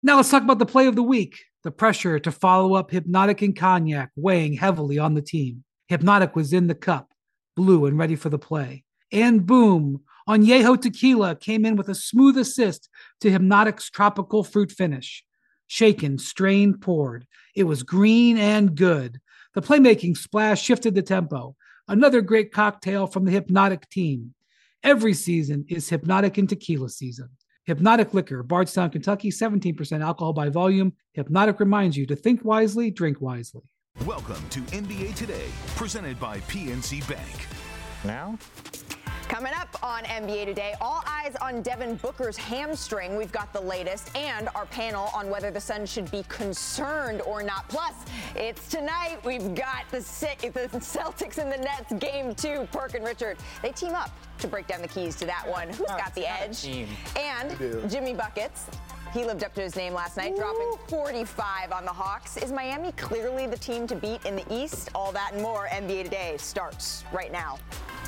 Now let's talk about the play of the week. The pressure to follow up Hypnotic and Cognac weighing heavily on the team. Hypnotic was in the cup, blue and ready for the play. And boom, Añejo Tequila came in with a smooth assist to Hypnotic's tropical fruit finish. Shaken, strained, poured. It was green and good. The playmaking splash shifted the tempo. Another great cocktail from the Hypnotic team. Every season is Hypnotic and Tequila season. Hypnotic Liquor, Bardstown, Kentucky, 17% alcohol by volume. Hypnotic reminds you to think wisely, drink wisely. Welcome to NBA Today, presented by PNC Bank. Now? Coming up on NBA Today, all eyes on Devin Booker's hamstring. We've got the latest and our panel on whether the Suns should be concerned or not. Plus, it's tonight. We've got the Celtics and the Nets game 2. Perk and Richard, they team up to break down the keys to that one. Who's got the edge? And Jimmy Buckets. He lived up to his name last night, dropping 45 on the Hawks. Is Miami clearly the team to beat in the East? All that and more. NBA Today starts right now.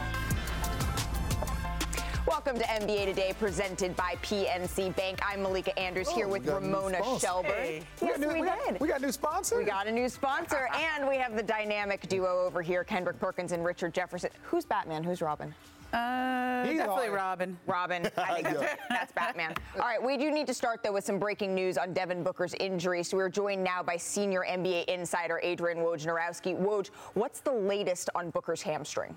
Welcome to NBA Today, presented by PNC Bank. I'm Malika Andrews here with Ramona Shelburne. Hey. Yes, we did. We got a new sponsor? We got a new sponsor, and we have the dynamic duo over here, Kendrick Perkins and Richard Jefferson. Who's Batman? Who's Robin? Definitely Robin. Robin. I think that's Batman. All right, we do need to start, though, with some breaking news on Devin Booker's injury. So we're joined now by senior NBA insider Adrian Wojnarowski. Woj, what's the latest on Booker's hamstring?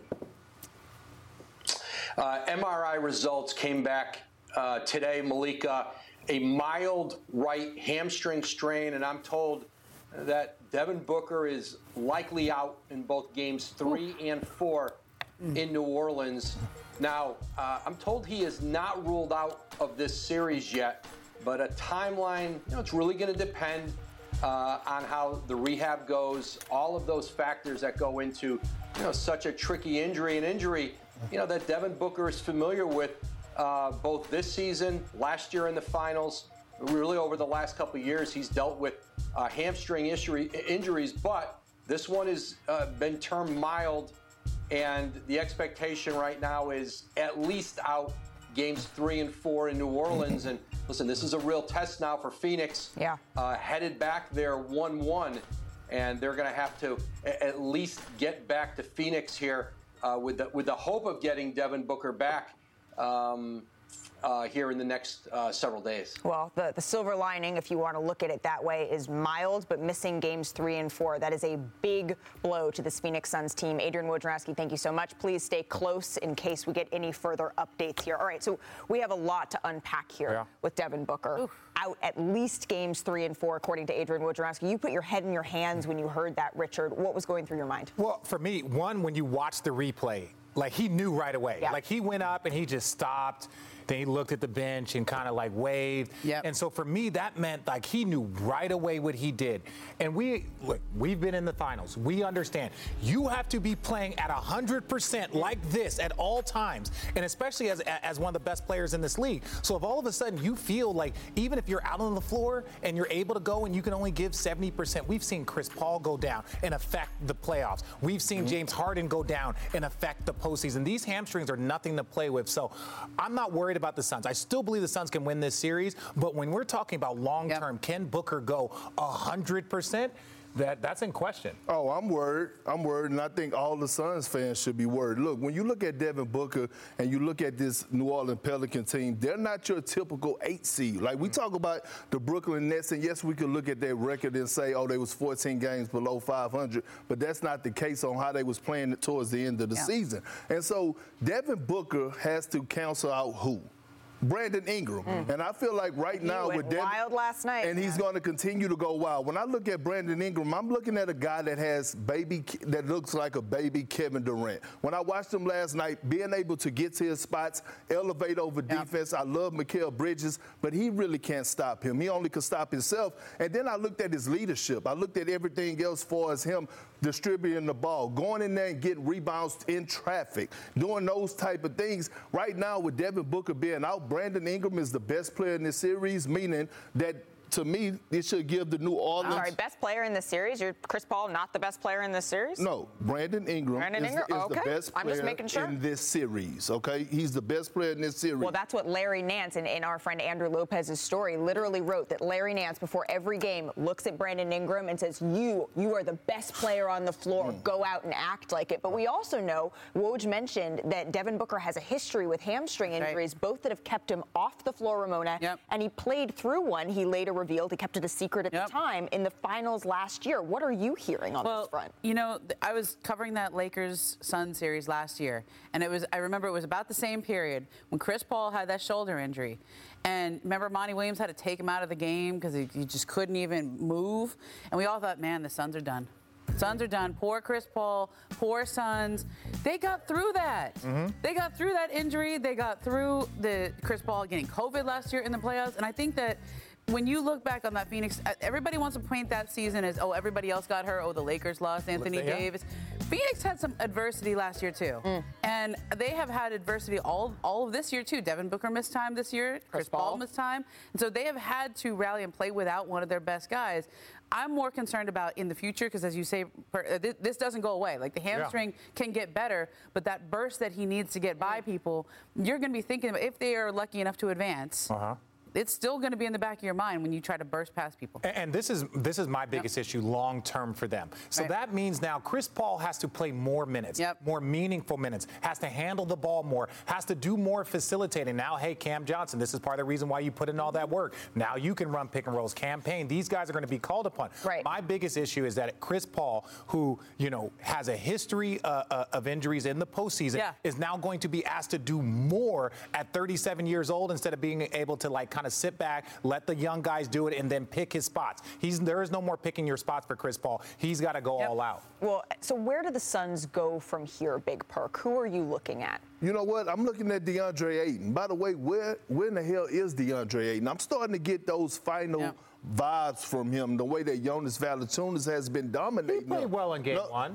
MRI results came back today, Malika. A mild right hamstring strain, and I'm told that Devin Booker is likely out in both games 3 and 4 in New Orleans. Now, I'm told he is not ruled out of this series yet, but a timeline, it's really going to depend on how the rehab goes, all of those factors that go into, such a tricky injury, an injury that Devin Booker is familiar with both this season, last year in the finals, really over the last couple of years. He's dealt with hamstring injuries, but this one has been termed mild, and the expectation right now is at least out games 3 and 4 in New Orleans. And listen, this is a real test now for Phoenix. Yeah. Headed back there 1-1, and they're going to have to at least get back to Phoenix here. With the hope of getting Devin Booker back here in the next several days. Well, the silver lining, if you want to look at it that way, is mild, but missing games 3 and 4. That is a big blow to this Phoenix Suns team. Adrian Wojnarowski, thank you so much. Please stay close in case we get any further updates here. All right, so we have a lot to unpack here with Devin Booker. Oof. Out at least games 3 and 4, according to Adrian Wojnarowski. You put your head in your hands when you heard that, Richard. What was going through your mind? Well, for me, one, when you watch the replay, like he knew right away. Yeah. Like he went up and he just stopped. Then he looked at the bench and kind of like waved. Yep. And so for me, that meant like he knew right away what he did. And we've been in the finals. We understand you have to be playing at 100% like this at all times, and especially as one of the best players in this league. So if all of a sudden you feel like even if you're out on the floor and you're able to go and you can only give 70%, we've seen Chris Paul go down and affect the playoffs. We've seen James Harden go down and affect the postseason. These hamstrings are nothing to play with. So I'm not worried about the Suns. I still believe the Suns can win this series, but when we're talking about long-term, can Booker go 100%? That's in question. Oh, I'm worried, and I think all the Suns fans should be worried. Look, when you look at Devin Booker and you look at this New Orleans Pelican team, they're not your typical 8 seed. Like, we talk about the Brooklyn Nets, and yes, we could look at their record and say, oh, they was 14 games below 500, but that's not the case on how they was playing towards the end of the season. And so Devin Booker has to cancel out who? Brandon Ingram. And I feel like right now with Devin, wild last night. and he's going to continue to go wild. When I look at Brandon Ingram, I'm looking at a guy that looks like a baby Kevin Durant. When I watched him last night, being able to get to his spots, elevate over defense. I love Mikal Bridges, but he really can't stop him. He only can stop himself. And then I looked at his leadership. I looked at everything else for as him distributing the ball, going in there and getting rebounds in traffic, doing those type of things. Right now, with Devin Booker being out, Brandon Ingram is the best player in this series, meaning that to me, it should give the New Orleans. Sorry, best player in the series? You're Chris Paul not the best player in this series? No, Brandon Ingram is the best I'm just player making sure. in this series, okay? He's the best player in this series. Well, that's what Larry Nance in our friend Andrew Lopez's story literally wrote, that Larry Nance before every game looks at Brandon Ingram and says, you are the best player on the floor. Go out and act like it. But we also know, Woj mentioned that Devin Booker has a history with hamstring injuries, both that have kept him off the floor, Ramona, and he played through one. He later revealed he kept it a secret at the time in the finals last year. What are you hearing on this front? You know, I was covering that Lakers-Suns series last year, and I remember it was about the same period when Chris Paul had that shoulder injury. And remember, Monty Williams had to take him out of the game because he just couldn't even move. And we all thought, man, the Suns are done. Suns are done. Poor Chris Paul, poor Suns. They got through that. They got through that injury. They got through the Chris Paul getting COVID last year in the playoffs. And I think that when you look back on that Phoenix, everybody wants to paint that season as, oh, everybody else got hurt. Oh, the Lakers lost Anthony Davis. Phoenix had some adversity last year, too. And they have had adversity all of this year, too. Devin Booker missed time this year. Chris Paul missed time. And so they have had to rally and play without one of their best guys. I'm more concerned about in the future because, as you say, this doesn't go away. Like, the hamstring can get better, but that burst that he needs to get by people, you're going to be thinking about if they are lucky enough to advance. It's still going to be in the back of your mind when you try to burst past people. And this is my biggest issue long term for them. So that means now Chris Paul has to play more minutes, more meaningful minutes, has to handle the ball more, has to do more facilitating. Now, hey, Cam Johnson, this is part of the reason why you put in all that work. Now you can run pick and rolls, campaign. These guys are going to be called upon. My biggest issue is that Chris Paul, who, has a history of injuries in the postseason, is now going to be asked to do more at 37 years old instead of being able to, kind of sit back, let the young guys do it, and then pick his spots. There is no more picking your spots for Chris Paul. He's got to go all out. Well, so where do the Suns go from here, Big Perk? Who are you looking at? You know what? I'm looking at DeAndre Ayton. By the way, where in the hell is DeAndre Ayton? I'm starting to get those final vibes from him, the way that Jonas Valanciunas has been dominating. He played well in game one.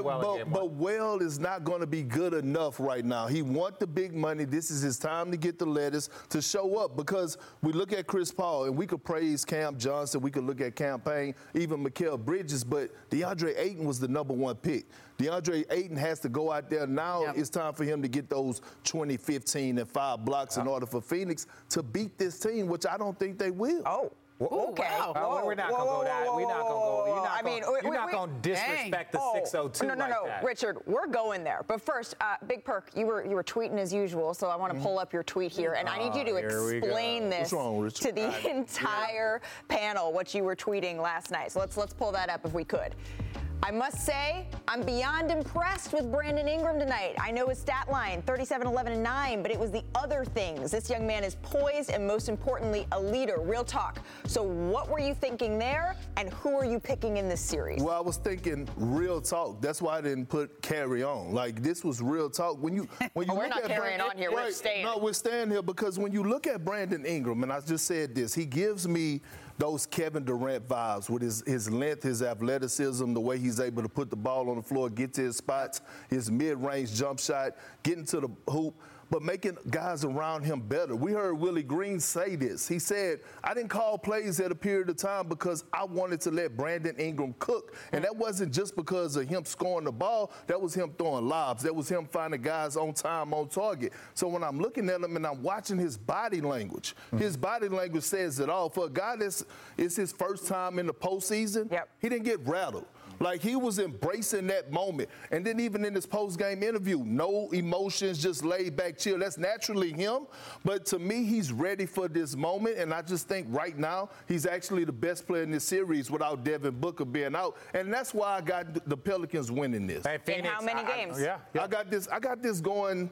But Well is not going to be good enough right now. He wants the big money. This is his time to get the letters, to show up, because we look at Chris Paul, and we could praise Cam Johnson, we could look at campaign, even Mikal Bridges, but DeAndre Ayton was the #1 pick. DeAndre Ayton has to go out there now. It's time for him to get those 20, 15, and 5 blocks in order for Phoenix to beat this team, which I don't think they will. Okay. Wow. We're not going to go that. We're not going to go. You're not going to disrespect the 602 No, that. Richard, we're going there. But first, Big Perk, you were tweeting as usual, so I want to pull up your tweet here, and I need you to explain this to the entire panel, what you were tweeting last night. So let's pull that up if we could. I must say, I'm beyond impressed with Brandon Ingram tonight. I know his stat line, 37, 11, and 9, but it was the other things. This young man is poised and, most importantly, a leader. Real talk. So what were you thinking there, and who are you picking in this series? Well, I was thinking real talk. That's why I didn't put carry on. Like, this was real talk. When you we're look not at carrying on here. We're staying. No, we're staying here, because when you look at Brandon Ingram, and I just said this, he gives me those Kevin Durant vibes with his length, his athleticism, the way he's able to put the ball on the floor, get to his spots, his mid-range jump shot, getting to the hoop, but making guys around him better. We heard Willie Green say this. He said, I didn't call plays at a period of time because I wanted to let Brandon Ingram cook. And that wasn't just because of him scoring the ball. That was him throwing lobs. That was him finding guys on time, on target. So when I'm looking at him and I'm watching his body language, his body language says it all. For a guy it's his first time in the postseason, he didn't get rattled. Like, he was embracing that moment. And then even in his post-game interview, no emotions, just laid back, chill. That's naturally him. But to me, he's ready for this moment. And I just think right now, he's actually the best player in this series without Devin Booker being out. And that's why I got the Pelicans winning this. Hey, Phoenix, in how many games? I got this going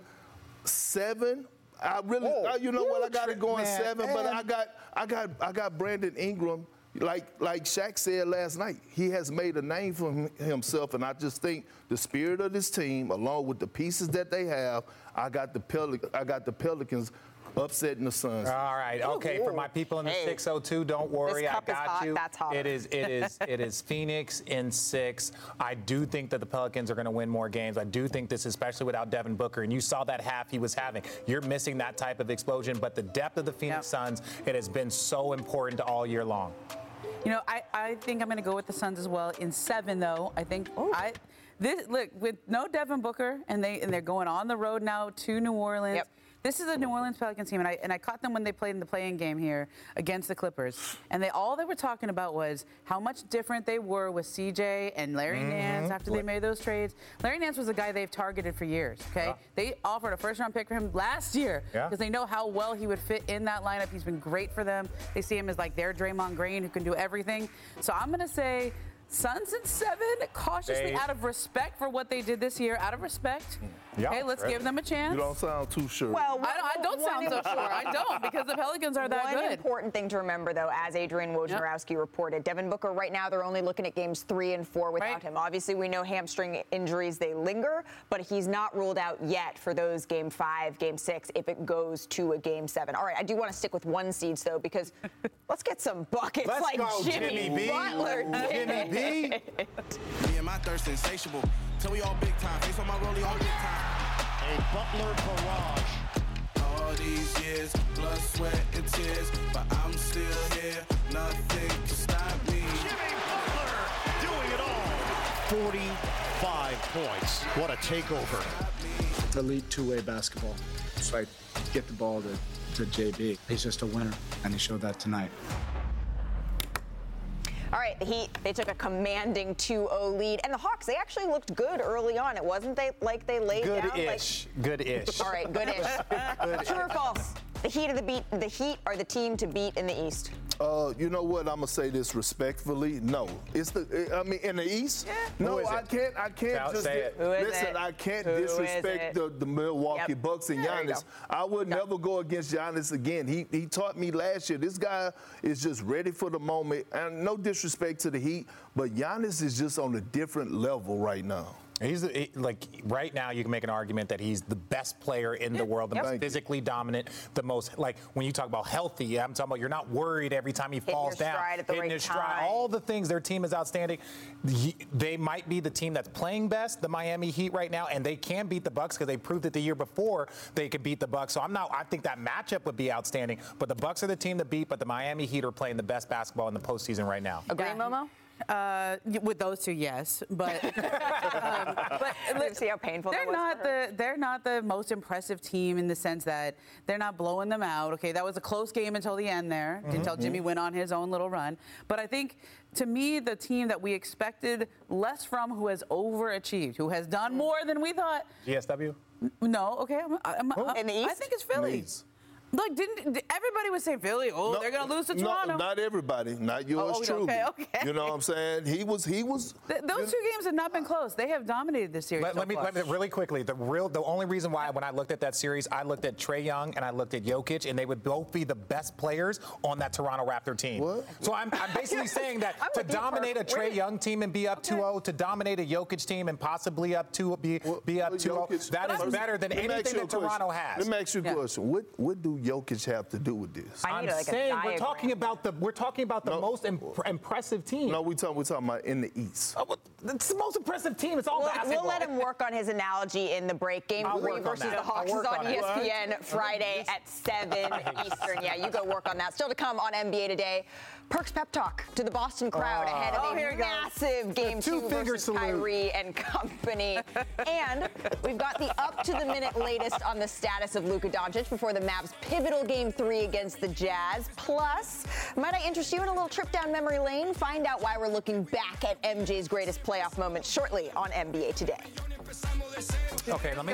7. I really, you know what? I got it going 7. But I got Brandon Ingram. Like Shaq said last night, he has made a name for himself, and I just think the spirit of this team, along with the pieces that they have, I got the Pelicans upsetting the Suns. All right. Okay. For my people in the 602, don't worry. This cup I got is hot. you. That's hot. It is Phoenix in 6. I do think that the Pelicans are going to win more games. I do think this, especially without Devin Booker. And you saw that half he was having. You're missing that type of explosion. But the depth of the Phoenix Suns, it has been so important all year long. You know, I think I'm going to go with the Suns as well. In 7, though, I think look, with no Devin Booker, and they're going on the road now to New Orleans. Yep. This is a New Orleans Pelicans team, and I caught them when they played in the play-in game here against the Clippers. And all they were talking about was how much different they were with CJ and Larry Nance after they made those trades. Larry Nance was a guy they've targeted for years, okay? Yeah. They offered a first-round pick for him last year because they know how well he would fit in that lineup. He's been great for them. They see him as like their Draymond Green who can do everything. So I'm going to say Suns in 7, cautiously out of respect for what they did this year, out of respect. Okay, let's give them a chance. You don't sound too sure. Well, I don't sound so sure. I don't, because the Pelicans are that good. One important thing to remember, though, as Adrian Wojnarowski reported, Devin Booker right now, they're only looking at games 3 and 4 without him. Obviously, we know hamstring injuries, they linger, but he's not ruled out yet for those game 5, game 6, if it goes to a game 7. All right, I do want to stick with 1 seeds, though, because let's get some buckets like Jimmy Butler did. Jimmy B. Me and my thirst insatiable. Till we all big time. Face on my rollie all big time. A Butler barrage. All these years, blood, sweat, and tears, but I'm still here. Nothing can stop me. Jimmy Butler doing it all. 45 points. What a takeover. It's elite two-way basketball. It's like get the ball to JB. He's just a winner, and he showed that tonight. All right, the Heat, they took a commanding 2-0 lead. And the Hawks, they actually looked good early on. It wasn't like they laid down. Good-ish. All right, good-ish. True or false? The Heat are the team to beat in the East. You know what? I'm gonna say this respectfully. No, it's in the East. No, I can't just say it. Listen. I can't disrespect the Milwaukee Bucks and Giannis. I would never go against Giannis again. He taught me last year. This guy is just ready for the moment. And no disrespect to the Heat, but Giannis is just on a different level right now. Right now, you can make an argument that he's the best player in the world, the most physically dominant, the most, like, when you talk about healthy, I'm talking about you're not worried every time he falls down. Hitting his stride, all the things, their team is outstanding. They might be the team that's playing best, the Miami Heat right now, and they can beat the Bucks because they proved it the year before they could beat the Bucks. So I think that matchup would be outstanding. But the Bucks are the team to beat, but the Miami Heat are playing the best basketball in the postseason right now. Agree, Momo? With those two, yes, but see how painful that was. They're not the most impressive team in the sense that they're not blowing them out. Okay, that was a close game until the end there, until Jimmy went on his own little run. But I think, to me, the team that we expected less from, who has overachieved, who has done more than we thought. GSW? No, okay, in the East? I think it's Philly. Look, didn't everybody was saying Philly? Oh, they're gonna lose to Toronto. No, not everybody. Not yours truly. Okay. You know what I'm saying? He was. Those 2 games have not been close. They have dominated this series. Let me really quickly. The only reason why when I looked at that series, I looked at Trae Young and I looked at Jokic, and they would both be the best players on that Toronto Raptor team. What? So I'm basically saying that to dominate a Trae Young team and be up 2-0, to dominate a Jokic team and possibly be up 2-0, that is better than anything that Toronto has. Let me ask you a question. What do Jokic have to do with this? I'm saying we're talking about the most impressive team. No, we're talking about in the East. It's the most impressive team. It's all basketball. We'll let him work on his analogy in the break. Game 3 versus the Hawks is on ESPN Friday at 7 Eastern. Yeah, you go work on that. Still to come on NBA Today. Perks pep talk to the Boston crowd ahead of a massive Game 2 versus Kyrie and company. And we've got the up-to-the-minute latest on the status of Luka Doncic before the Mavs' pivotal Game 3 against the Jazz. Plus, might I interest you in a little trip down memory lane? Find out why we're looking back at MJ's greatest playoff moments shortly on NBA Today. Okay, let me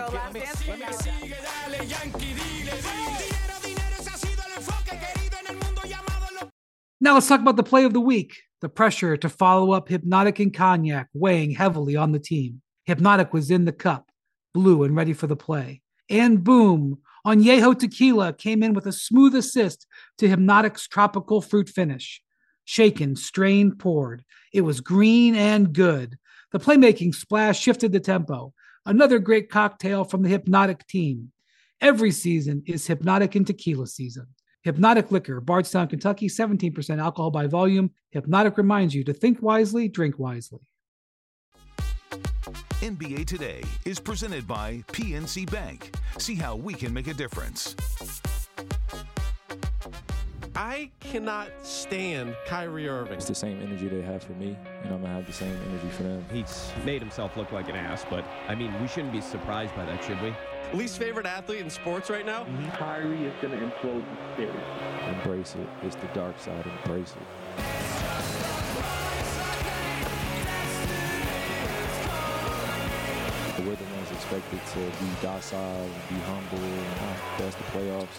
Now let's talk about the play of the week. The pressure to follow up Hypnotic and Cognac weighing heavily on the team. Hypnotic was in the cup, blue and ready for the play. And boom, Añejo Tequila came in with a smooth assist to Hypnotic's tropical fruit finish. Shaken, strained, poured. It was green and good. The playmaking splash shifted the tempo. Another great cocktail from the Hypnotic team. Every season is Hypnotic and Tequila season. Hypnotic Liquor, Bardstown, Kentucky, 17% alcohol by volume. Hypnotic reminds you to think wisely, drink wisely. NBA Today is presented by PNC Bank. See how we can make a difference. I cannot stand Kyrie Irving. It's the same energy they have for me, and I'm going to have the same energy for them. He's made himself look like an ass, but, I mean, we shouldn't be surprised by that, should we? Least favorite athlete in sports right now? Kyrie is going to implode the series. Embrace it. It's the dark side. Embrace it. We're the ones expected to be docile and be humble, and that's the playoffs.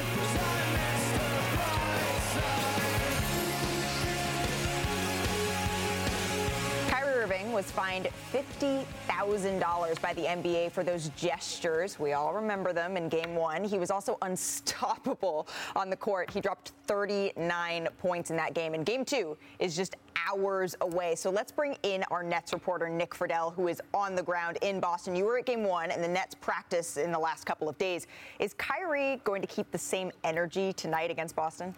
Kyrie Irving was fined $50,000 by the NBA for those gestures. We all remember them in Game 1. He was also unstoppable on the court. He dropped 39 points in that game. And Game 2 is just hours away. So let's bring in our Nets reporter, Nick Friedell, who is on the ground in Boston. You were at Game 1 and the Nets practice in the last couple of days. Is Kyrie going to keep the same energy tonight against Boston?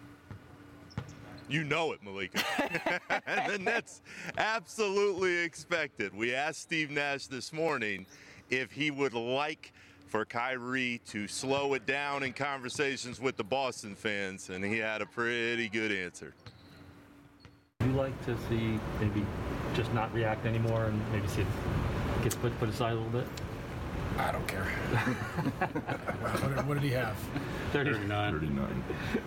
You know it, Malika. The Nets absolutely expect it. We asked Steve Nash this morning if he would like for Kyrie to slow it down in conversations with the Boston fans, and he had a pretty good answer. Would you like to see maybe just not react anymore and maybe see it gets put aside a little bit? I don't care. What did he have? 39.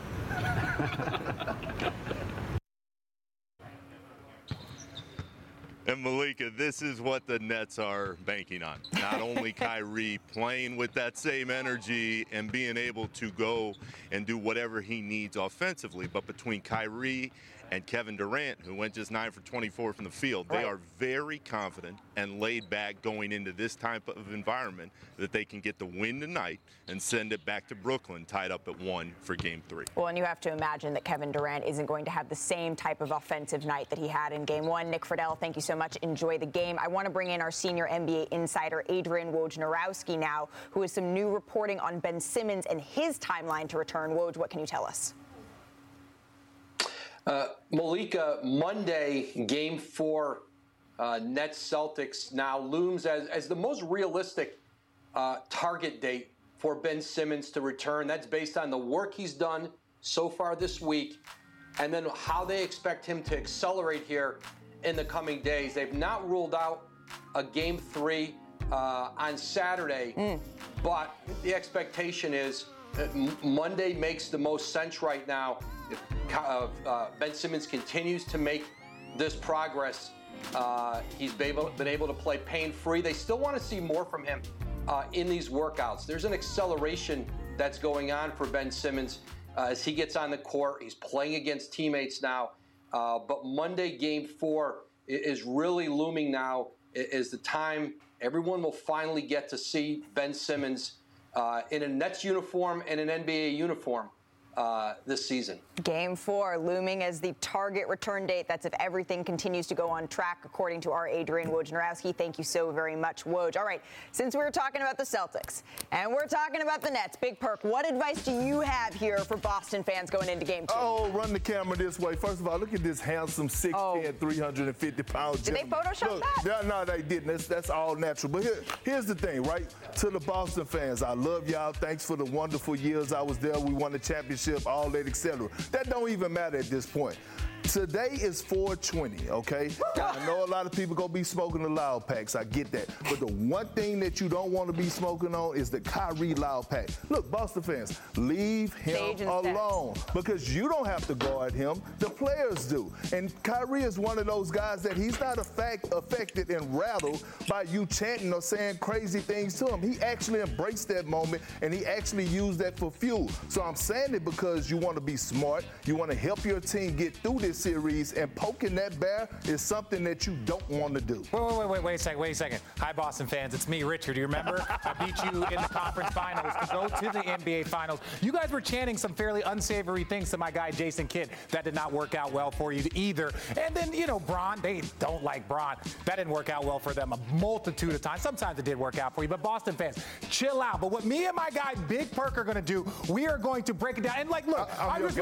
And Malika, this is what the Nets are banking on. Not only Kyrie playing with that same energy and being able to go and do whatever he needs offensively, but between Kyrie and Kevin Durant, who went just 9 for 24 from the field, they are very confident and laid back going into this type of environment that they can get the win tonight and send it back to Brooklyn tied up at 1 for Game 3. Well, and you have to imagine that Kevin Durant isn't going to have the same type of offensive night that he had in Game 1. Nick Friedell, thank you so much. Enjoy the game. I want to bring in our senior NBA insider, Adrian Wojnarowski, now, who has some new reporting on Ben Simmons and his timeline to return. Woj, what can you tell us? Malika, Monday, Game 4, Nets-Celtics now looms as the most realistic target date for Ben Simmons to return. That's based on the work he's done so far this week and then how they expect him to accelerate here in the coming days. They've not ruled out a Game 3 on Saturday, but the expectation is Monday makes the most sense right now. If Ben Simmons continues to make this progress, he's been able to play pain-free. They still want to see more from him in these workouts. There's an acceleration that's going on for Ben Simmons as he gets on the court. He's playing against teammates now. But Monday, Game 4 is really looming now, is the time everyone will finally get to see Ben Simmons in a Nets uniform and an NBA uniform this season. Game 4 looming as the target return date. That's if everything continues to go on track, according to our Adrian Wojnarowski. Thank you so very much, Woj. All right, since we were talking about the Celtics and we're talking about the Nets, Big Perk, what advice do you have here for Boston fans going into Game 2? Oh, run the camera this way. First of all, look at this handsome 6'10", 350-pound Did they Photoshop that? No, they didn't. That's all natural. But here's the thing, right? To the Boston fans, I love y'all. Thanks for the wonderful years I was there. We won the championship, all that, etc. That don't even matter at this point. Today is 420, okay? I know a lot of people gonna be smoking the loud packs. I get that. But the one thing that you don't want to be smoking on is the Kyrie loud pack. Look, Boston fans, leave him alone because you don't have to guard him. The players do. And Kyrie is one of those guys that he's not affected and rattled by you chanting or saying crazy things to him. He actually embraced that moment and he actually used that for fuel. So I'm saying it because you want to be smart. You want to help your team get through this this series, and poking that bear is something that you don't want to do. Wait a second. Hi, Boston fans. It's me, Richard. Do you remember? I beat you in the conference finals to go to the NBA finals. You guys were chanting some fairly unsavory things to my guy, Jason Kidd. That did not work out well for you either. And then, Bron, they don't like Bron. That didn't work out well for them a multitude of times. Sometimes it did work out for you. But Boston fans, chill out. But what me and my guy, Big Perk, are going to do, we are going to break it down. And, look, I want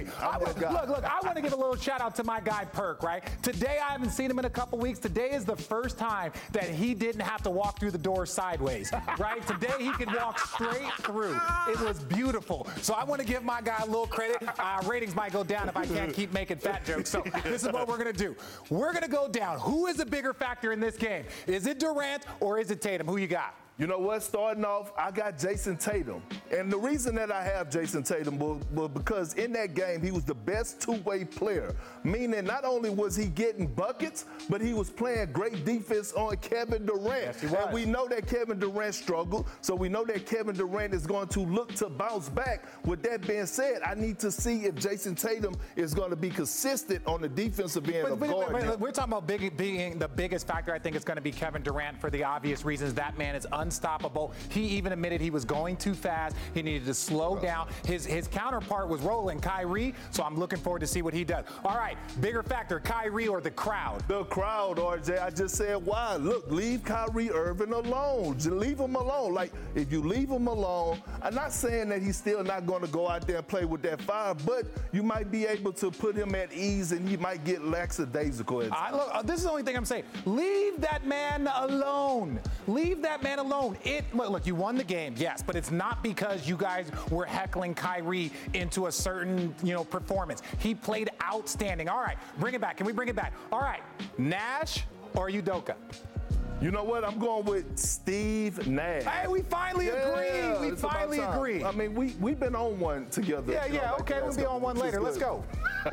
to give a little shout out to my guy, Perk, right? Today, I haven't seen him in a couple weeks. Today is the first time that he didn't have to walk through the door sideways, right? Today, he could walk straight through. It was beautiful. So I want to give my guy a little credit. Ratings might go down if I can't keep making fat jokes. So this is what we're going to do. We're going to go down. Who is the bigger factor in this game? Is it Durant or is it Tatum? Who you got? You know what? Starting off, I got Jason Tatum. And the reason that I have Jason Tatum was because in that game, he was the best two-way player. Meaning not only was he getting buckets, but he was playing great defense on Kevin Durant. Yes, he was. And we know that Kevin Durant struggled, so we know that Kevin Durant is going to look to bounce back. With that being said, I need to see if Jason Tatum is going to be consistent on the defensive end of guarding. We're talking about being the biggest factor. I think it's going to be Kevin Durant for the obvious reasons. That man is unstoppable. He even admitted he was going too fast. He needed to slow down. His counterpart was rolling, Kyrie, so I'm looking forward to see what he does. All right, bigger factor, Kyrie or the crowd? The crowd, RJ. I just said why. Look, leave Kyrie Irving alone. Just leave him alone. Like, if you leave him alone, I'm not saying that he's still not going to go out there and play with that fire, but you might be able to put him at ease and he might get lackadaisical. This is the only thing I'm saying. Leave that man alone. Leave that man alone. Look, you won the game, yes, but it's not because you guys were heckling Kyrie into a certain, performance. He played outstanding. All right, bring it back. Can we bring it back? All right, Nash or Udoka? You know what? I'm going with Steve Nash. Hey, we finally agree. We finally agree. I mean, we've been on one together. Yeah. Okay, we'll be on one later. Let's go.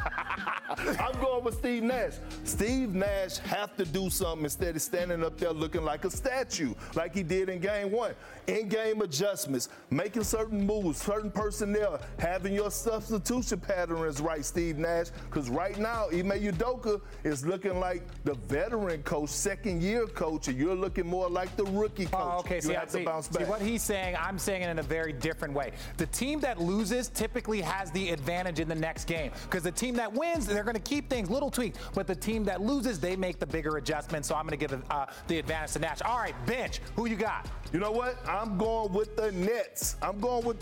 I'm going with Steve Nash. Steve Nash have to do something instead of standing up there looking like a statue, like he did in Game 1. In-game adjustments, making certain moves, certain personnel, having your substitution patterns right, Steve Nash. Because right now, Ime Udoka is looking like the veteran coach, second-year coach, and you're looking more like the rookie coach. Oh, okay, you have to bounce back. See, what he's saying, I'm saying it in a very different way. The team that loses typically has the advantage in the next game because the team that wins, they're going to keep things little tweaks, but the team that loses, they make the bigger adjustments, so I'm going to give the advantage to Nash. All right, bench, who you got? You know what? I'm going with the Nets. I'm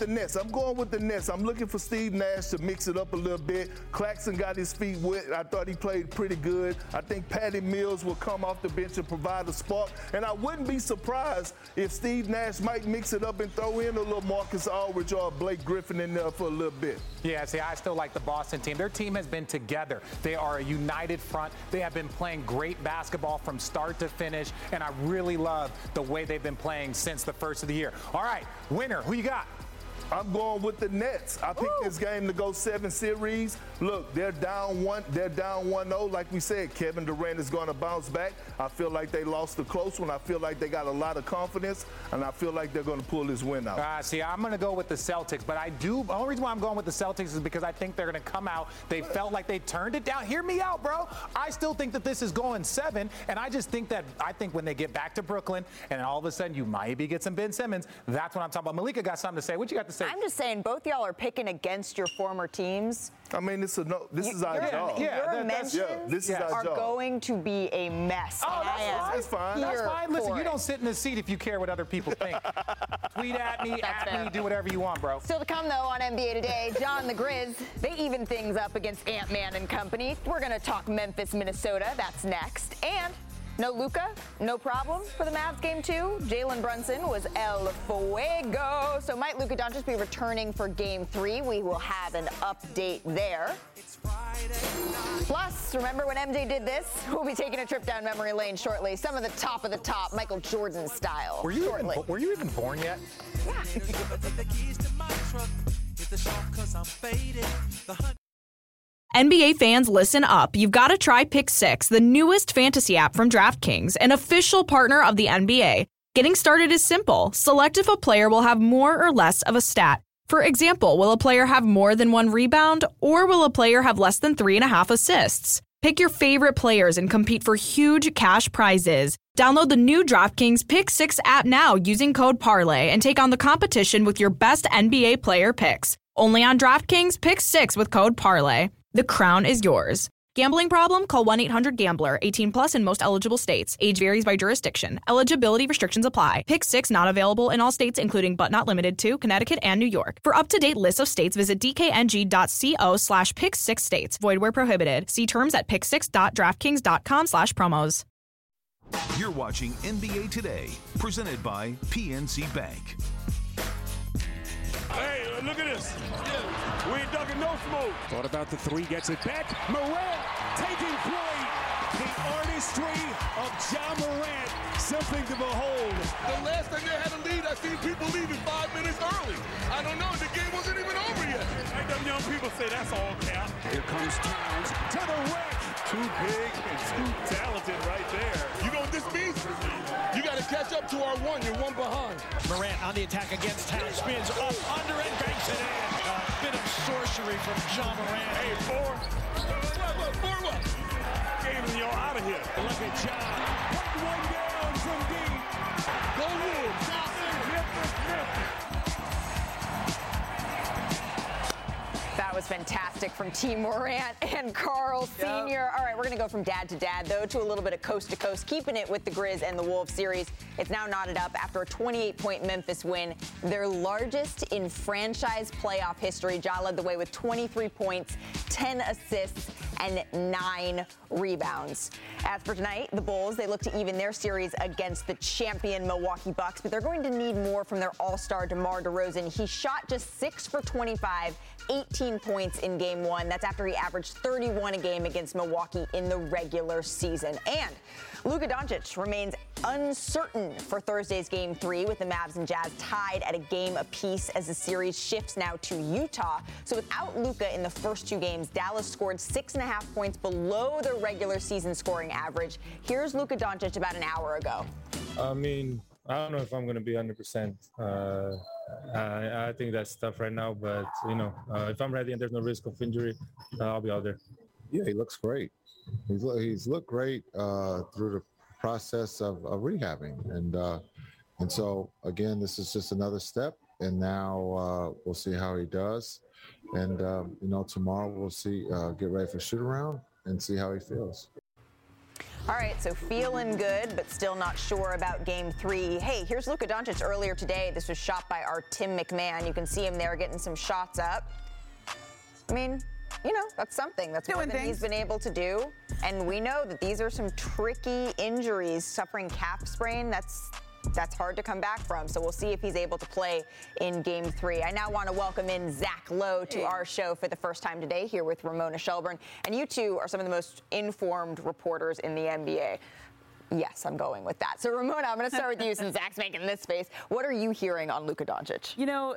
looking for Steve Nash to mix it up a little bit. Claxton got his feet wet. I thought he played pretty good. I think Patty Mills will come off the bench and provide a spark. And I wouldn't be surprised if Steve Nash might mix it up and throw in a little Marcus Aldridge or Blake Griffin in there for a little bit. Yeah, see, I still like the Boston team. Their team has been together. They are a united front. They have been playing great basketball from start to finish, and I really love the way they've been playing since the first of the year. All right, winner, who you got? I'm going with the Nets. I picked this game to go 7 series. Look, they're down 1-0. Like we said, Kevin Durant is going to bounce back. I feel like they lost a close one. I feel like they got a lot of confidence, and I feel like they're going to pull this win out. See, I'm going to go with the Celtics, but the only reason why I'm going with the Celtics is because I think they're going to come out. They felt like they turned it down. Hear me out, bro. I still think that this is going 7, and I think when they get back to Brooklyn, and all of a sudden you maybe get some Ben Simmons, that's what I'm talking about. Malika got something to say. What you got to say? I'm just saying, both y'all are picking against your former teams. I mean, this is our job. Your mentions are going to be a mess. Oh, that's fine. That's fine. Listen, you don't sit in the seat if you care what other people think. Tweet at me, do whatever you want, bro. Still to come, though, on NBA Today, John the Grizz, they even things up against Ant-Man and company. We're going to talk Memphis, Minnesota. That's next. And no Luka, no problem for the Mavs game 2. Jalen Brunson was El Fuego. So might Luka Doncic be returning for game 3? We will have an update there. Plus, remember when MJ did this? We'll be taking a trip down memory lane shortly. Some of the top, Michael Jordan style. Were you even born yet? NBA fans, listen up. You've got to try Pick 6, the newest fantasy app from DraftKings, an official partner of the NBA. Getting started is simple. Select if a player will have more or less of a stat. For example, will a player have more than 1 rebound, or will a player have less than 3.5 assists? Pick your favorite players and compete for huge cash prizes. Download the new DraftKings Pick 6 app now using code PARLAY and take on the competition with your best NBA player picks. Only on DraftKings Pick 6 with code PARLAY. The crown is yours. Gambling problem? Call 1-800-GAMBLER. 18 plus in most eligible states. Age varies by jurisdiction. Eligibility restrictions apply. Pick 6 not available in all states, including but not limited to Connecticut and New York. For up-to-date lists of states, visit dkng.co/pick6states. Void where prohibited. See terms at pick6.draftkings.com/promos. You're watching NBA Today, presented by PNC Bank. Hey, look at this. We ain't ducking no smoke. Thought about the three, gets it back. Morant taking point. The artistry of Ja Morant, something to behold. The last time they had a lead, I seen people leaving 5 minutes early. I don't know, the game wasn't even over yet. Like them young people say, that's all cap. Here comes Towns to the rack. Too big and too talented right there. You know what this means? You got to catch up to our one. You're one behind. Morant on the attack against Towns. Spins up, under, and banks it in. A bit of sorcery from Ja Morant. Hey, four what? Getting y'all out of here. Look at Ja. Put one down from deep. Go Wolves. That was fantastic from Team Morant and Carl Sr. All right, we're going to go from dad to dad, though, to a little bit of coast to coast, keeping it with the Grizz and the Wolves series. It's now knotted up after a 28-point Memphis win, their largest in franchise playoff history. Ja led the way with 23 points, 10 assists, and 9 rebounds. As for tonight, the Bulls, they look to even their series against the champion Milwaukee Bucks, but they're going to need more from their all-star DeMar DeRozan. He shot just 6 for 25, 18 points in game 1. That's after he averaged 31 a game against Milwaukee in the regular season. And Luka Doncic remains uncertain for Thursday's game 3, with the Mavs and Jazz tied at a game apiece as the series shifts now to Utah. So without Luka in the first 2 games, Dallas scored 6.5 points below their regular season scoring average. Here's Luka Doncic about an hour ago. I mean, I don't know if I'm going to be 100%. I think that's tough right now, but, if I'm ready and there's no risk of injury, I'll be out there. Yeah, he looks great. He's looked great through the process of rehabbing. And so, again, this is just another step, and now we'll see how he does. And, tomorrow we'll see, get ready for shoot-around and see how he feels. All right, so feeling good, but still not sure about game 3. Hey, here's Luka Doncic earlier today. This was shot by our Tim McMahon. You can see him there getting some shots up. I mean, that's something. That's more than he's been able to do. And we know that these are some tricky injuries. Suffering calf sprain, that's hard to come back from. So we'll see if he's able to play in game 3. I now want to welcome in Zach Lowe to our show for the first time today, here with Ramona Shelburne. And you two are some of the most informed reporters in the NBA. Yes, I'm going with that. So, Ramona, I'm going to start with you since Zach's making this face. What are you hearing on Luka Doncic?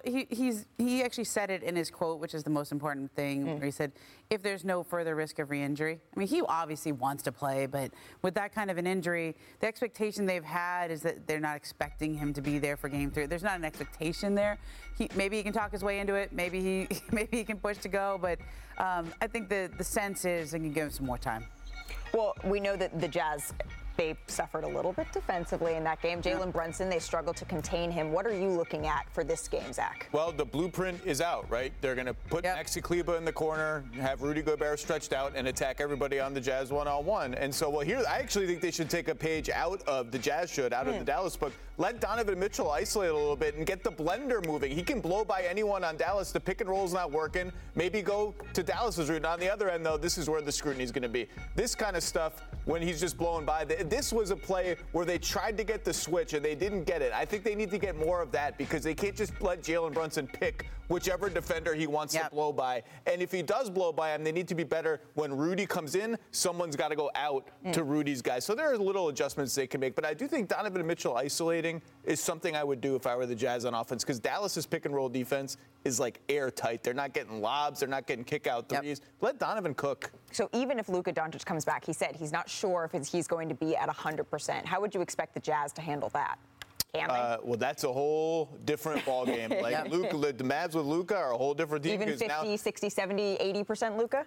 He actually said it in his quote, which is the most important thing, where he said, if there's no further risk of re-injury. I mean, he obviously wants to play, but with that kind of an injury, the expectation they've had is that they're not expecting him to be there for game 3. There's not an expectation there. Maybe he can talk his way into it. Maybe he can push to go, but I think the sense is they can give him some more time. Well, we know that the Jazz, they suffered a little bit defensively in that game. Jalen Brunson, they struggled to contain him. What are you looking at for this game, Zach? Well, the blueprint is out, right? They're going to put Maxi Kleber in the corner, have Rudy Gobert stretched out, and attack everybody on the Jazz one-on-one. And so, here, I actually think they should take a page out of the Jazz of the Dallas book. Let Donovan Mitchell isolate a little bit and get the blender moving. He can blow by anyone on Dallas. The pick and roll's not working. Maybe go to Dallas's route. On the other end, though, this is where the scrutiny is going to be. This kind of stuff, when he's just blowing by, this was a play where they tried to get the switch and they didn't get it. I think they need to get more of that, because they can't just let Jalen Brunson pick whichever defender he wants to blow by. And if he does blow by him, they need to be better. When Rudy comes in, someone's got to go out to Rudy's guys. So there are little adjustments they can make. But I do think Donovan Mitchell isolating is something I would do if I were the Jazz on offense, because Dallas's pick and roll defense is like airtight. They're not getting lobs. They're not getting kick out threes. Let Donovan cook. So even if Luka Doncic comes back, he said he's not sure if he's going to be at 100%. How would you expect the Jazz to handle that? Can they? Well, that's a whole different ballgame. Like Luka, the Mavs with Luka are a whole different team. Even 50, 60, 70, 80% Luka?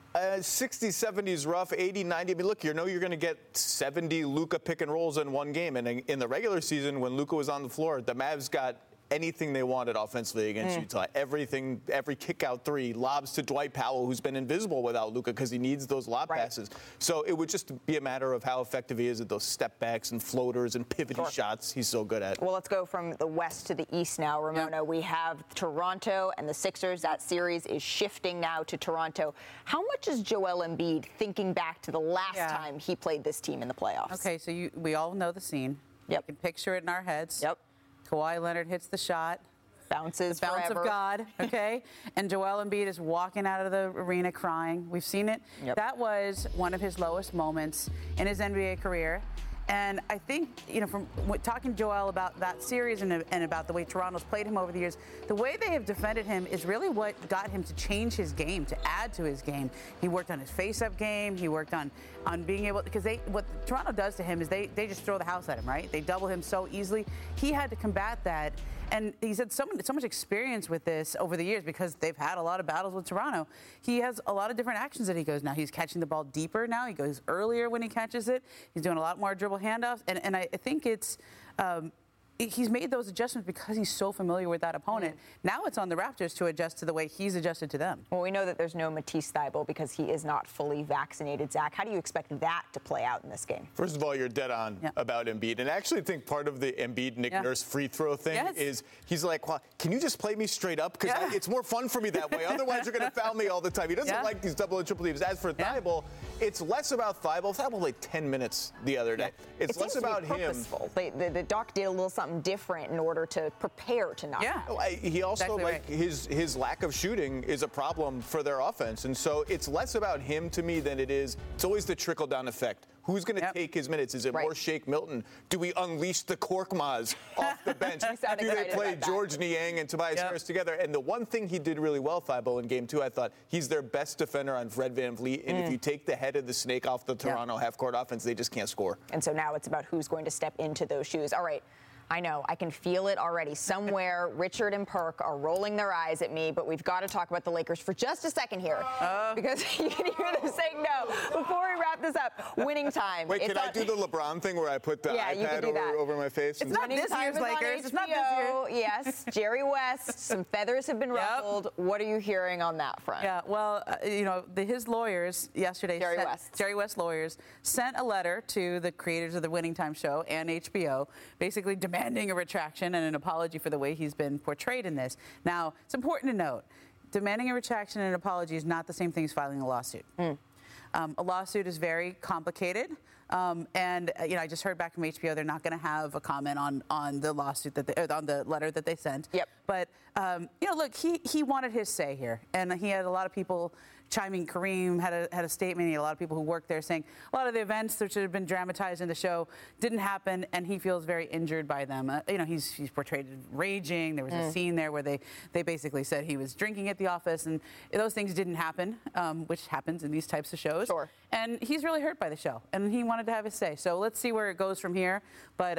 60, 70 is rough, 80, 90. I mean, look, you're going to get 70 Luka pick and rolls in one game. And in the regular season, when Luka was on the floor, the Mavs got anything they wanted offensively against Utah. Everything, every kick-out three, lobs to Dwight Powell, who's been invisible without Luka because he needs those lob passes. So it would just be a matter of how effective he is at those step-backs and floaters and pivoting shots he's so good at. Well, let's go from the west to the east now, Ramona. We have Toronto and the Sixers. That series is shifting now to Toronto. How much is Joel Embiid thinking back to the last time he played this team in the playoffs? Okay, so we all know the scene. Yep. We can picture it in our heads. Yep. Kawhi Leonard hits the shot. Bounces the bounce forever. of God, okay? And Joel Embiid is walking out of the arena crying. We've seen it. Yep. That was one of his lowest moments in his NBA career. And I think, from talking to Joel about that series and about the way Toronto's played him over the years, the way they have defended him is really what got him to change his game, to add to his game. He worked on his face-up game. He worked on being able, because what Toronto does to him is they just throw the house at him, right? They double him so easily. He had to combat that. And he's had so much experience with this over the years because they've had a lot of battles with Toronto. He has a lot of different actions that he goes now. He's catching the ball deeper now. He goes earlier when he catches it. He's doing a lot more dribble handoffs. And I think it's he's made those adjustments because he's so familiar with that opponent. Now it's on the Raptors to adjust to the way he's adjusted to them. Well, we know that there's no Matisse Thybulle because he is not fully vaccinated. Zach, how do you expect that to play out in this game? First of all, you're dead on about Embiid. And I actually think part of the Embiid-Nick Nurse free throw thing is he's like, well, can you just play me straight up? Because it's more fun for me that way. Otherwise, you're going to foul me all the time. He doesn't like these double and triple teams. As for Thybulle, it's less about Thybulle. Thybulle played 10 minutes the other day. It's less about him. The doc did a little something different in order to prepare to knock out. He also, his lack of shooting is a problem for their offense. And so it's less about him to me than it is. It's always the trickle-down effect. Who's going to take his minutes? Is it more Shake Milton? Do we unleash the Korkmaz off the bench? Do they play George Niang and Tobias Harris together? And the one thing he did really well, Thybulle, in Game 2, I thought he's their best defender on Fred VanVleet. And if you take the head of the snake off the Toronto half-court offense, they just can't score. And so now it's about who's going to step into those shoes. All right. I know, I can feel it already. Somewhere, Richard and Perk are rolling their eyes at me, but we've got to talk about the Lakers for just a second here. Because you can hear them saying no. Before we wrap this up, winning time. Wait, can I do the LeBron thing where I put the iPad over my face? It's not this year's Lakers. It's not this year. Yes, Jerry West, some feathers have been ruffled. What are you hearing on that front? Yeah, well, his lawyers yesterday, Jerry West lawyers, sent a letter to the creators of the Winning Time show and HBO, basically demanding a retraction and an apology for the way he's been portrayed in this. Now, it's important to note, demanding a retraction and an apology is not the same thing as filing a lawsuit. A lawsuit is very complicated. And I just heard back from HBO they're not going to have a comment on the lawsuit on the letter that they sent. But look, he wanted his say here, and he had a lot of people chiming. Kareem had a statement. He had a lot of people who worked there saying a lot of the events that should have been dramatized in the show didn't happen, and he feels very injured by them. He's portrayed raging. There was a scene there where they basically said he was drinking at the office, and those things didn't happen, which happens in these types of shows. Sure. And he's really hurt by the show, and he wanted to have his say. So let's see where it goes from here. But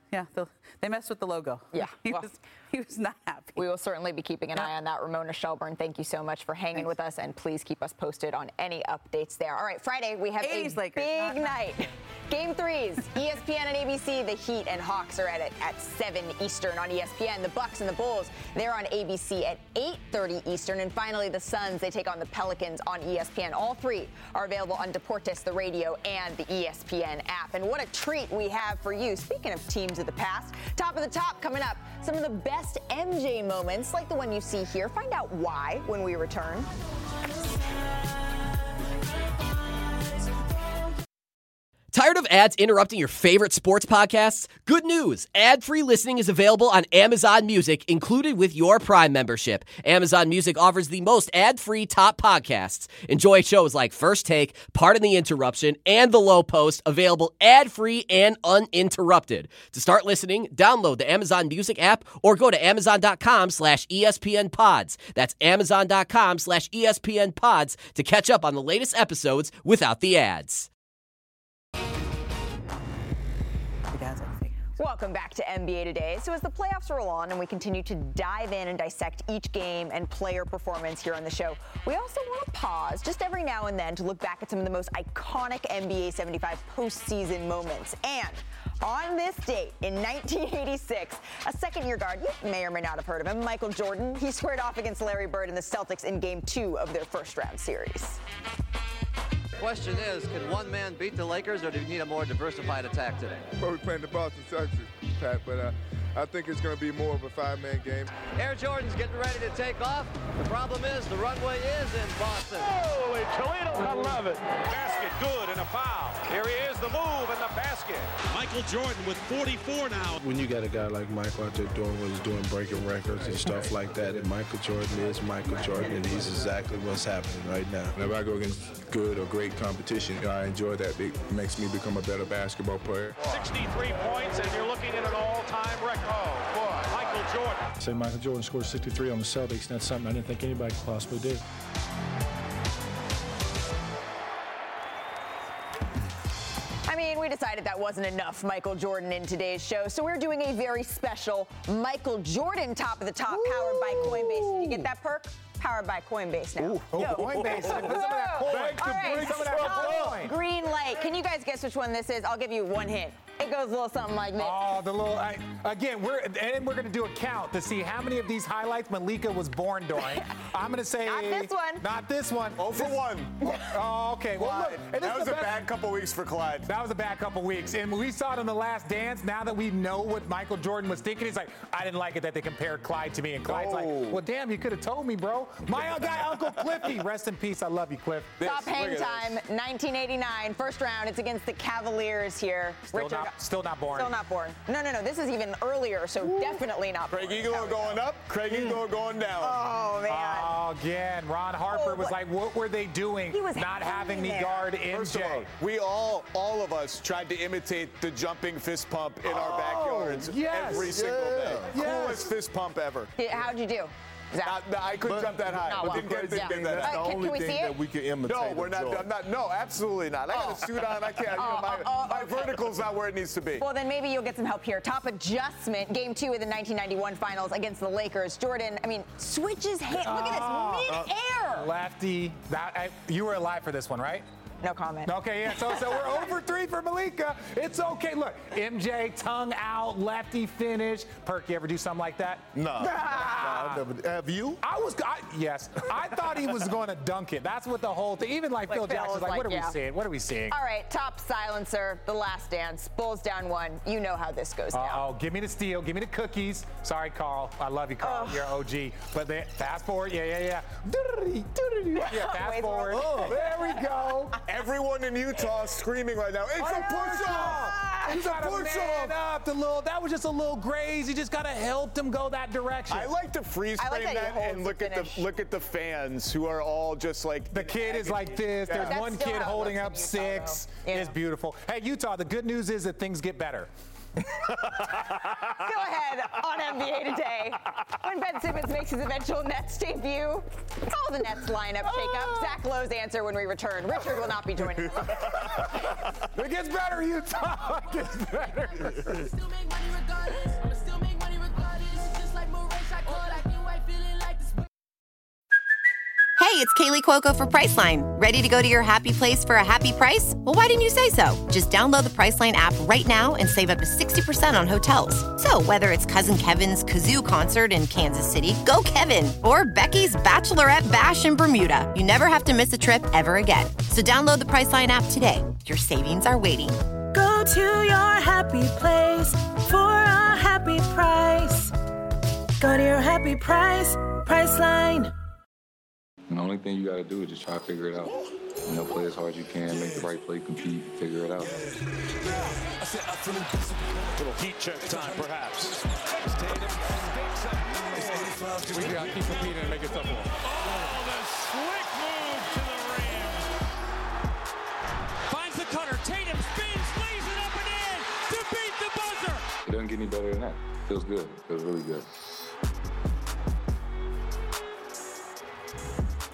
they messed with the logo. Yeah. He was not happy. We will certainly be keeping an eye on that. Ramona Shelburne, thank you so much for hanging with us, and please keep us posted on any updates there. All right, Friday, we have a big night. Game 3s, ESPN and ABC. The Heat and Hawks are at 7 Eastern on ESPN. The Bucks and the Bulls, they're on ABC at 8:30 Eastern. And finally, the Suns, they take on the Pelicans on ESPN. All three are available on Deportes, the radio, and the ESPN app. And what a treat we have for you. Speaking of teams of the past, top of the top coming up, some of the best MJ moments, like the one you see here. Find out why when we return. Tired of ads interrupting your favorite sports podcasts? Good news! Ad-free listening is available on Amazon Music, included with your Prime membership. Amazon Music offers the most ad-free top podcasts. Enjoy shows like First Take, Pardon the Interruption, and The Low Post, available ad-free and uninterrupted. To start listening, download the Amazon Music app or go to amazon.com/ESPN Pods. That's amazon.com/ESPN Pods to catch up on the latest episodes without the ads. Welcome back to NBA Today. So as the playoffs roll on and we continue to dive in and dissect each game and player performance here on the show, we also want to pause just every now and then to look back at some of the most iconic NBA 75 postseason moments. And on this date in 1986, a second-year guard, you may or may not have heard of him, Michael Jordan, he squared off against Larry Bird and the Celtics in Game 2 of their first-round series. Question is, can one man beat the Lakers, or do you need a more diversified attack today? Well, we're playing the Boston Celtics, Pat, but I think it's going to be more of a five-man game. Air Jordan's getting ready to take off. The problem is the runway is in Boston. Holy Toledo, I love it. Basket good and a foul. Here he is, the move and the basket. Michael Jordan with 44 now. When you got a guy like Michael out there doing what he's doing, breaking records and stuff like that, and Michael Jordan is Michael Jordan, and he's exactly what's happening right now. Whenever I go against good or great competition, I enjoy that. It makes me become a better basketball player. 63 points, and you're looking at an all-time record. Oh, boy, Michael Jordan. Say Michael Jordan scored 63 on the Celtics, and that's something I didn't think anybody could possibly do. I mean, we decided that wasn't enough Michael Jordan in today's show, so we're doing a very special Michael Jordan Top of the Top powered by Coinbase. Did you get that perk? Powered by Coinbase now. Ooh, Coinbase. Put some of that coin. All right, Some of that coin. green light. Can you guys guess which one this is? I'll give you one hint. It goes a little something like this. Oh, the little, again, we're going to do a count to see how many of these highlights Malika was born during. I'm going to say. Not this one. Not this one. 0 for 1. Oh, okay. Well, look, and that was a bad couple weeks for Clyde. That was a bad couple weeks. And we saw it in The Last Dance. Now that we know what Michael Jordan was thinking, he's like, I didn't like it that they compared Clyde to me. And Clyde's like, well, damn, you could have told me, bro. My guy, Uncle Cliffy. Rest in peace. I love you, Cliff. Top hang time, 1989. First round. It's against the Cavaliers here. Still not born. Still not born. No. This is even earlier, so definitely not born. Craig Eagle going up. Craig Eagle going down. Oh, man. Oh, again, Ron Harper was like, what were they doing not having me guard MJ? First of all, all of us tried to imitate the jumping fist pump in our backyards every single day. Coolest fist pump ever. How'd you do? I couldn't jump that high. Well. Didn't get that That's high. the only thing that we can imitate. No, we're not. No, absolutely not. I got a suit on. I can't. My vertical's not where it needs to be. Well, then maybe you'll get some help here. Top adjustment, Game 2 of the 1991 Finals against the Lakers. Jordan, switches hit. Look at this, mid-air. Lefty. You were alive for this one, right? No comment. Okay, yeah. So we're over 3 for Malika. It's okay. Look, MJ tongue out, lefty finish. Perk, you ever do something like that? No. I never. Have you? Yes. I thought he was going to dunk it. That's what the whole thing. Even like Phil Jackson's like, what are we seeing? What are we seeing? All right, top silencer, The Last Dance. Bulls down 1. You know how this goes down. Oh, give me the steal. Give me the cookies. Sorry, Carl. I love you, Carl. You're OG. But then fast forward. Yeah. Fast forward. There we go. Everyone in Utah screaming right now. It's a push-off! It's a push-off! That was just a little graze. You just got to help him go that direction. I like to freeze frame that and look at the fans who are all just like. The kid is like this. There's one kid holding up 6. It's beautiful. Hey, Utah, the good news is that things get better. Go ahead on NBA Today. When Ben Simmons makes his eventual Nets debut, all the Nets lineup shakeup. Zach Lowe's answer when we return. Richard will not be joining us. It gets better, Utah. It gets better. Hey, it's Kaylee Cuoco for Priceline. Ready to go to your happy place for a happy price? Well, why didn't you say so? Just download the Priceline app right now and save up to 60% on hotels. So whether it's Cousin Kevin's Kazoo Concert in Kansas City, go Kevin, or Becky's Bachelorette Bash in Bermuda, you never have to miss a trip ever again. So download the Priceline app today. Your savings are waiting. Go to your happy place for a happy price. Go to your happy price, Priceline. And the only thing you got to do is just try to figure it out. Play as hard as you can, make the right play, compete, figure it out. Little heat check time, perhaps. We got to keep competing and make it tough. Oh, the slick move to the rim. Finds the cutter. Tatum spins, lays it up and in to beat the buzzer. It doesn't get any better than that. Feels good. Feels really good.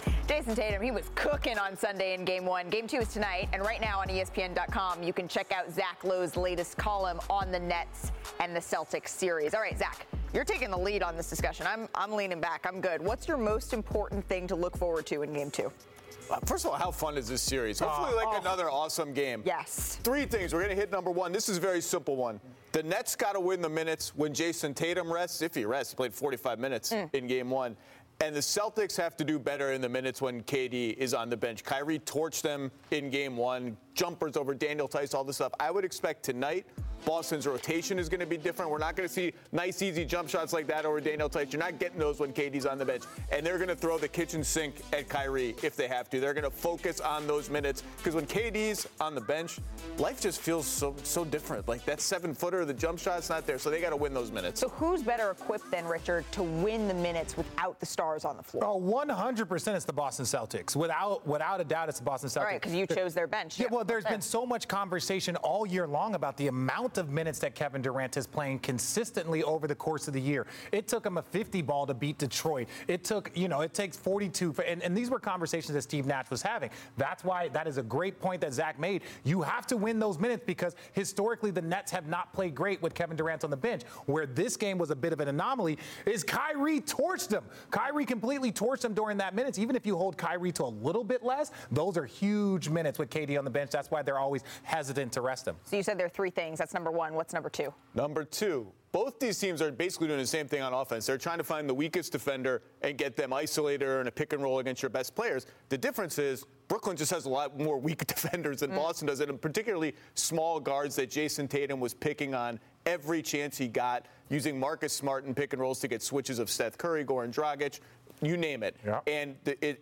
Jason Tatum, he was cooking on Sunday in Game 1. Game 2 is tonight, and right now on ESPN.com, you can check out Zach Lowe's latest column on the Nets and the Celtics series. All right, Zach, you're taking the lead on this discussion. I'm leaning back. I'm good. What's your most important thing to look forward to in Game 2? First of all, how fun is this series? Hopefully another awesome game. Yes. 3 things. We're going to hit number 1. This is a very simple one. The Nets got to win the minutes when Jason Tatum rests. If he rests, he played 45 minutes in Game 1. And the Celtics have to do better in the minutes when KD is on the bench. Kyrie torched them in Game 1. Jumpers over Daniel Tice, all this stuff. I would expect tonight Boston's rotation is going to be different. We're not going to see nice, easy jump shots like that over Daniel Tice. You're not getting those when KD's on the bench. And they're going to throw the kitchen sink at Kyrie if they have to. They're going to focus on those minutes. Because when KD's on the bench, life just feels so different. Like that 7-footer, the jump shot's not there. So they got to win those minutes. So who's better equipped than Richard to win the minutes without the stars on the floor? Oh, 100% it's the Boston Celtics. Without a doubt, it's the Boston Celtics. All right, because you chose their bench. Yeah, well, there's been so much conversation all year long about the amount of minutes that Kevin Durant is playing consistently over the course of the year. It took him a 50 ball to beat Detroit. It takes 42. And these were conversations that Steve Nash was having. That's why that is a great point that Zach made. You have to win those minutes because historically the Nets have not played great with Kevin Durant on the bench. Where this game was a bit of an anomaly is Kyrie torched him. Kyrie completely torched him during that minutes. Even if you hold Kyrie to a little bit less, those are huge minutes with KD on the bench. That's why they're always hesitant to rest him. So you said there are 3 things. That's number 1. What's number 2? Number 2, both these teams are basically doing the same thing on offense. They're trying to find the weakest defender and get them isolated or in a pick and roll against your best players. The difference is Brooklyn just has a lot more weak defenders than Boston does, and particularly small guards that Jason Tatum was picking on every chance he got, using Marcus Smart in pick and rolls to get switches of Seth Curry, Goran Dragic, you name it. Yeah. And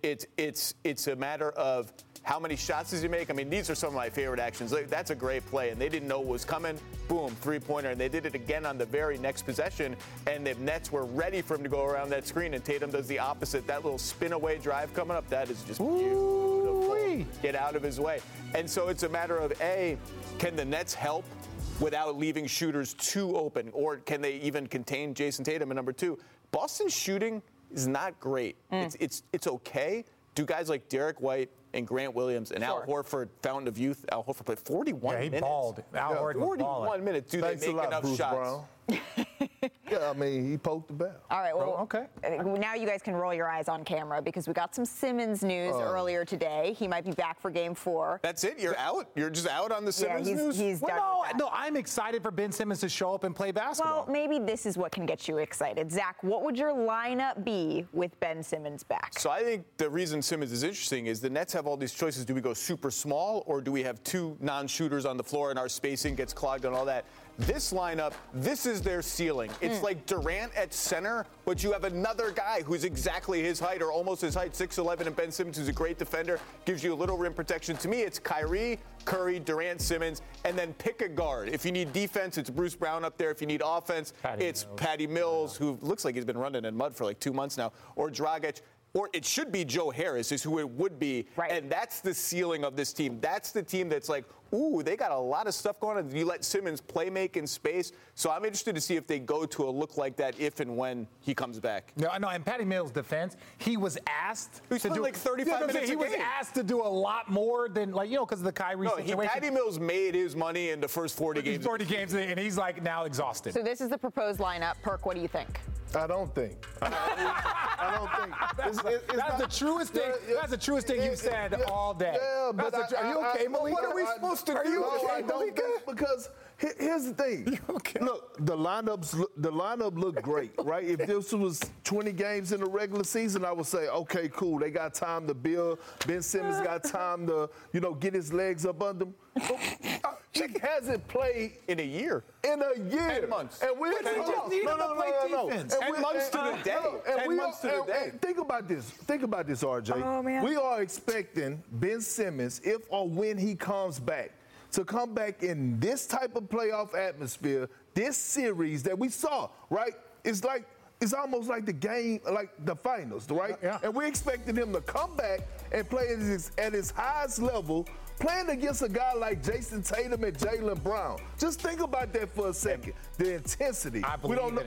it's a matter of how many shots does he make? I mean, these are some of my favorite actions. That's a great play, and they didn't know what was coming. Boom, 3-pointer, and they did it again on the very next possession, and the Nets were ready for him to go around that screen, and Tatum does the opposite. That little spin-away drive coming up, that is just beautiful. Get out of his way. And so it's a matter of, A, can the Nets help without leaving shooters too open, or can they even contain Jason Tatum? And number 2, Boston's shooting is not great. It's okay. Do guys like Derek White and Grant Williams and Al Horford, fountain of youth, Al Horford played 41 minutes. Yeah, he balled. Al Horford was balling. 41 minutes. Do they make enough Bruce shots? Brown. Yeah, I mean, he poked the bell. All right, well, now you guys can roll your eyes on camera because we got some Simmons news earlier today. He might be back for Game 4. That's it? You're out? You're just out on the Simmons news? He's done with that. No, I'm excited for Ben Simmons to show up and play basketball. Well, maybe this is what can get you excited. Zach, what would your lineup be with Ben Simmons back? So I think the reason Simmons is interesting is the Nets have all these choices. Do we go super small, or do we have 2 non-shooters on the floor and our spacing gets clogged and all that? This lineup, this is their ceiling. It's like Durant at center, but you have another guy who's exactly his height or almost his height, 6'11", and Ben Simmons, who's a great defender, gives you a little rim protection. To me, it's Kyrie, Curry, Durant, Simmons, and then pick a guard. If you need defense, it's Bruce Brown up there. If you need offense, it's Patty Mills, who looks like he's been running in mud for like 2 months now, or Dragic. Or it should be Joe Harris is who it would be. Right. And that's the ceiling of this team. That's the team that's like, ooh, they got a lot of stuff going on. You let Simmons play make in space. So I'm interested to see if they go to a look like that if and when he comes back. No, in Patty Mills' defense, he was asked to do like 35 minutes a game. He was asked to do a lot more than, because of the Kyrie situation. Patty Mills made his money in the first 40 games. 40 games, and he's like now exhausted. So this is the proposed lineup. Perk, what do you think? I don't think. I don't think. That's the truest thing. That's the truest thing you've said all day. Yeah, but are you okay, Malika? What are we supposed to do? Are you okay, Malika? Because here's the thing. Okay? Look, the lineup looked great, right? If this was 20 games in the regular season, I would say, okay, cool. They got time to build. Ben Simmons got time to, get his legs up under him. He hasn't played in a year. 10 months. And we're no. 10 months to the day. 10 months to the day. Think about this. RJ. Oh, man. We are expecting Ben Simmons, if or when he comes back, to come back in this type of playoff atmosphere, this series that we saw, right? It's almost like the game, like the finals, right? Yeah. And we're expecting him to come back and play at his highest level, playing against a guy like Jason Tatum and Jaylen Brown. Just think about that for a second. The intensity. I believe in it.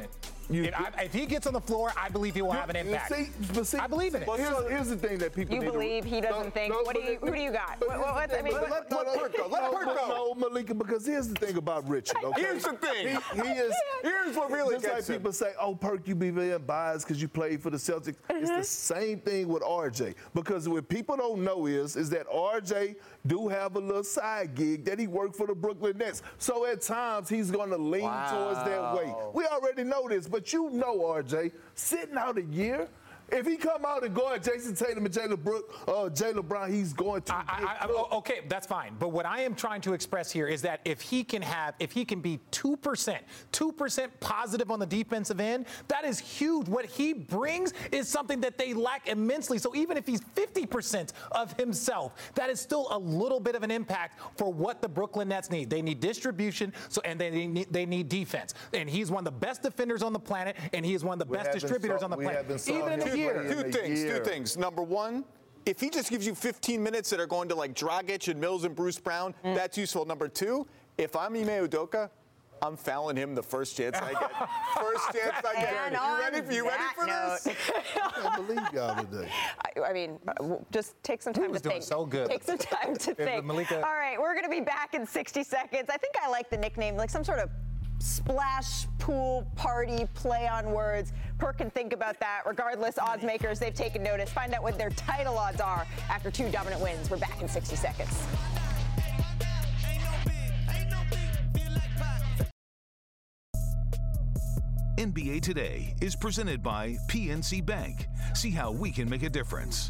If he gets on the floor, I believe he will have an impact. I believe in it. Well, here's the thing that people You need believe he doesn't think? Who do you got? Let Perk go. No, Malika, because here's the thing about Richard. Okay? Here's the thing. Here's what really just gets like people say, oh, Perk, you be very biased because you played for the Celtics. It's the same thing with RJ. Because what people don't know is that RJ do have a little side gig that he worked for the Brooklyn Nets. So at times he's going to lean towards that way. We already know this, but you know RJ, sitting out a year, if he come out and guard Jason Tatum and Jaylen Brown, he's going to. Okay, that's fine. But what I am trying to express here is that if he can be 2% positive on the defensive end, that is huge. What he brings is something that they lack immensely. So even if he's 50% of himself, that is still a little bit of an impact for what the Brooklyn Nets need. They need distribution, and they need defense. And he's one of the best defenders on the planet, and he is one of the best distributors on the planet. Even in a year. Two things. Number one, if he just gives you 15 minutes that are going to like Dragic and Mills and Bruce Brown, that's useful. Number two, if I'm Ime Udoka, I'm fouling him the first chance I get. First chance I get. You ready for this? I can't believe y'all today. I mean, just take some time to think. So good. Take some time to think. All right, we're going to be back in 60 seconds. I think I like the nickname, like some sort of splash pool party play on words. Perk can think about that. Regardless, odds makers, they've taken notice. Find out what their title odds are after 2 dominant wins. We're back in 60 seconds. NBA Today is presented by PNC Bank. See how we can make a difference.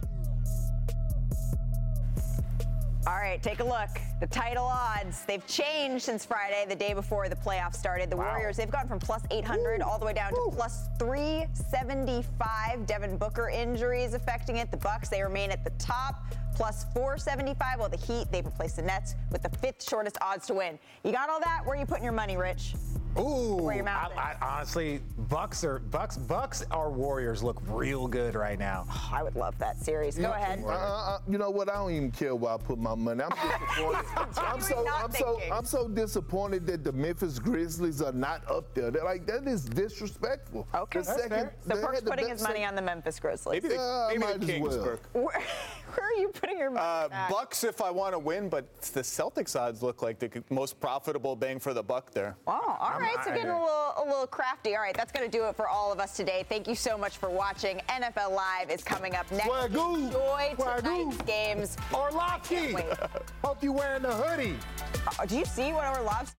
All right, take a look. The title odds, they've changed since Friday, the day before the playoffs started. The Warriors, they've gone from plus 800 all the way down to plus 375. Devin Booker injuries affecting it. The Bucks, they remain at the top, plus 475, while the Heat, they've replaced the Nets with the 5th shortest odds to win. You got all that? Where are you putting your money, Rich? Ooh, where your mouth is. Honestly, Bucks or Warriors look real good right now. Oh, I would love that series. Go ahead. You know what? I don't even care where I put my money. I'm disappointed. I'm so disappointed that the Memphis Grizzlies are not up there. That is disrespectful. Okay, so Perk's putting his money on the Memphis Grizzlies. Maybe the Kings, Perk. Where are you putting your money? Bucks if I want to win, but the Celtics odds look like the most profitable bang for the buck there. Oh, all right. So getting a little crafty. All right, that's going to do it for all of us today. Thank you so much for watching. NFL Live is coming up next. Enjoy tonight's games. Orlovsky. Hope you wearing the hoodie. Do you see what Orlovsky?